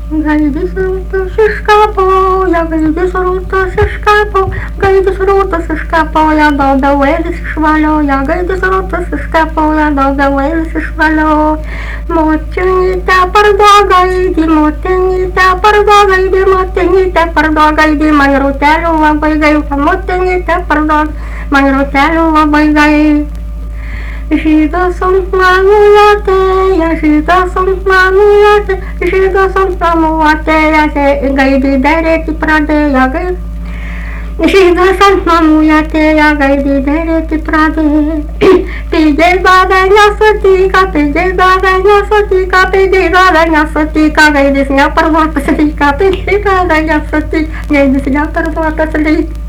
Gaidys rūtos iškapoja, gaidys rūtos iškapoja, gaidys rūtos iškapoja, daudavėlis išvalioja, gaidys rūtos iškapoja, daudavėlis išvalioja. Motinytė parduoda gaidį, motinytė parduoda gaidį, motinytė parduoda gaidį, man rūtelių labai gaila, motinytė parduoda, man rūtelių labai gaila. Žydas ant namų atėjo, žydas ant namų atėjo, žydas ant namų atėjo, gaidį derėti pradėjo, žydas ant namų atėjo, gaidį derėti pradėjo. Pigiai davė nesutika, pigiai davė nesutika, pigiai davė nesutika, gaidis neparduotas lyga, pigiai davė nesutika, gaidis neparduotas lyga.